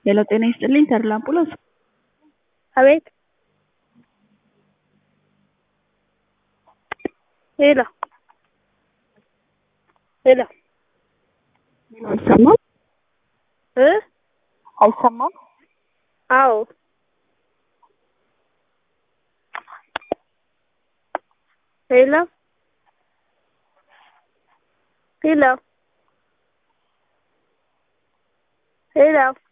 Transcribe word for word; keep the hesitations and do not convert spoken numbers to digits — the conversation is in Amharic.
ሄሎ ጤና ይስጥልኝ ተድላ አምቡላንስ። አቤት ሄሎ ሄሎ አይሰማም እ አይሰማም አዎ ሄሎ ሄሎ ሄሎ